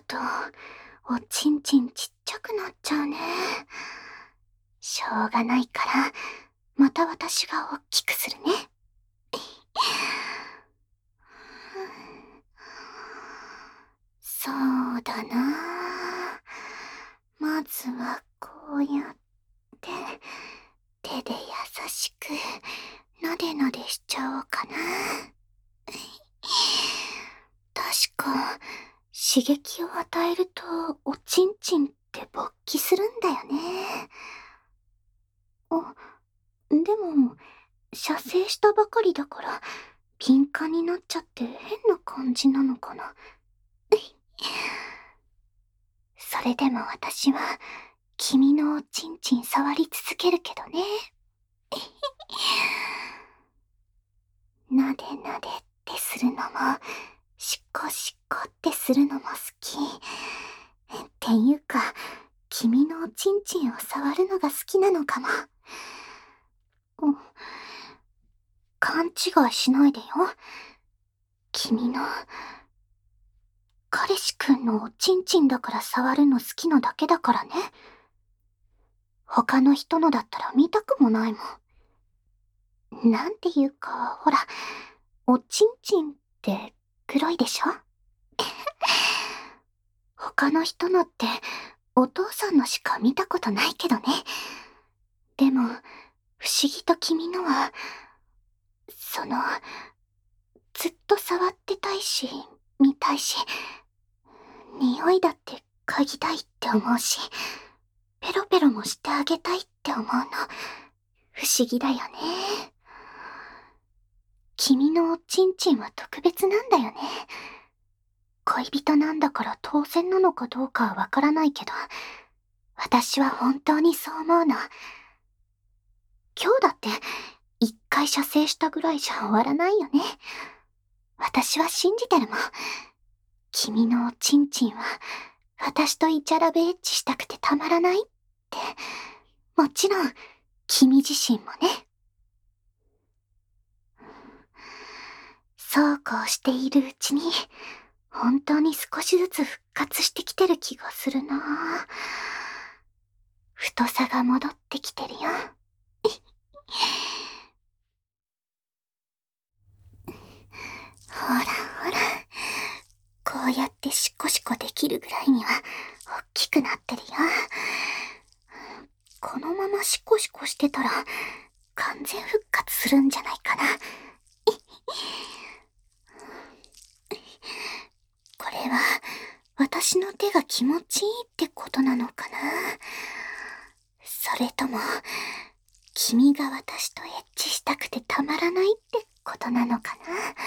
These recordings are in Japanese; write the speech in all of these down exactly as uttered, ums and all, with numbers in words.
と、おちんちんちっちゃくなっちゃうね。しょうがないから、また私がおっきくするね。そうだな。まずはこうやって、手で優しく、なでなでしちゃおうかな。確か、刺激を与えると、おちんちんって勃起するんだよね。あ、でも、射精したばかりだから、敏感になっちゃって変な感じなのかな。それでも私は、君のおちんちん触り続けるけどね。なでなでってするのも、しっこしっこってするのも好き。っていうか、君のおちんちんを触るのが好きなのかも。うん、勘違いしないでよ。君の、彼氏くんのおちんちんだから触るの好きなだけだからね。他の人のだったら見たくもないもん。なんていうか、ほら、おちんちんって黒いでしょ？他の人のってお父さんのしか見たことないけどね。でも、不思議と君のは、その、ずっと触ってたいし、見たいし、匂いだって嗅ぎたいって思うし、ペロペロもしてあげたいって思うの。不思議だよね。君のおちんちんは特別なんだよね。恋人なんだから当然なのかどうかはわからないけど、私は本当にそう思うの。今日だって、一回射精したぐらいじゃ終わらないよね。私は信じてるもん。君のおちんちんは、私とイチャラブエッチしたくてたまらないって、もちろん、君自身もね。そうこうしているうちに、本当に少しずつ復活してきてる気がするな。太さが戻ってきてるよ。ほらほら、こうやってシコシコできるぐらいには、大きくなってるよ。このままシコシコしてたら、完全復活するんじゃないかな。これは、私の手が気持ちいいってことなのかな。それとも、君が私とエッチしたくてたまらないってことなのかな。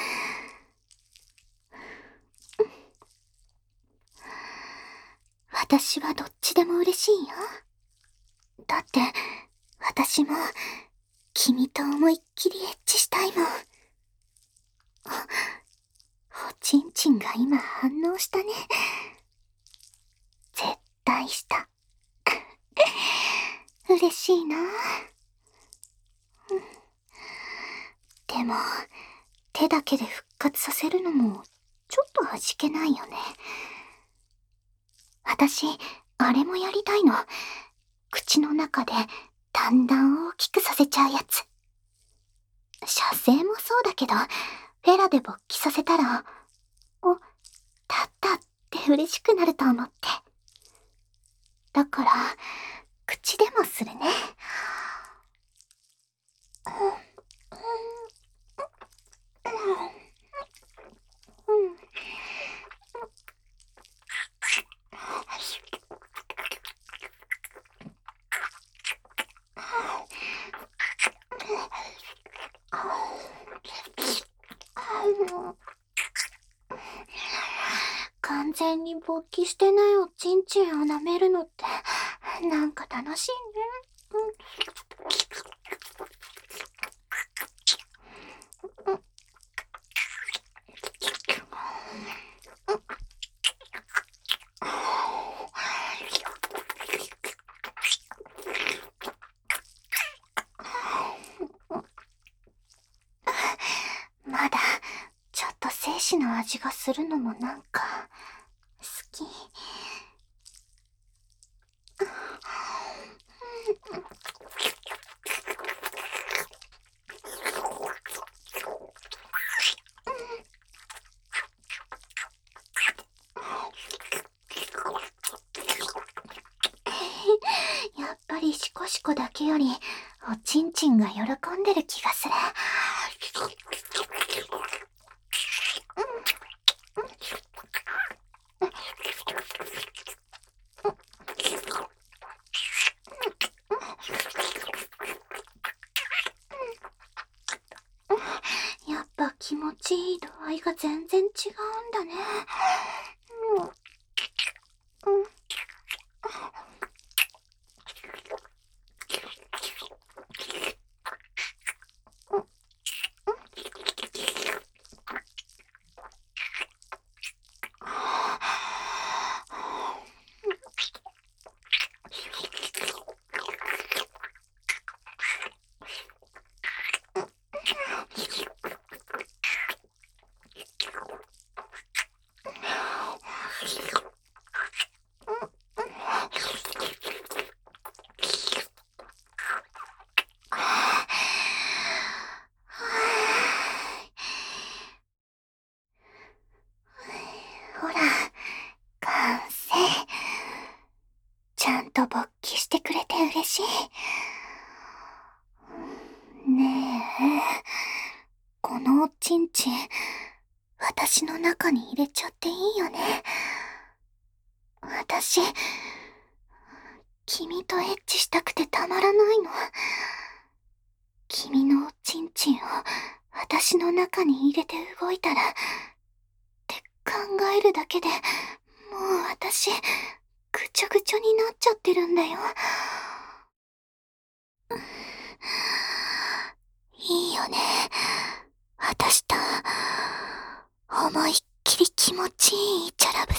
私はどっちでも嬉しいよ。だって、私も、君と思いっきりエッチしたいもん。おちんちんが今反応したね。絶対した。嬉しいな。でも、手だけで復活させるのも、ちょっと味気ないよね。私、あれもやりたいの。口の中で、だんだん大きくさせちゃうやつ。射精もそうだけど、フェラで勃起させたら、お、立ったって嬉しくなると思って。だから、口でもするね。完全に勃起してないおちんちんを舐めるのって、なんか楽しいね。まだ、ちょっと精子の味がするのもなんか、好き。 コシコだけより、おちんちんが喜んでる気がする。やっぱ気持ちいい度合いが全然違うんだね。うんうんほら、完成。ちゃんと勃起してくれて嬉しい。ねえ、このおちんちん、私の中に入れちゃっていいよね。私、君とエッチしたくてたまらないの。君のおちんちんを私の中に入れて動いたら、って考えるだけで、もう私、ぐちょぐちょになっちゃってるんだよ。いいよね。私と、思いっきり気持ちいいチャラブ。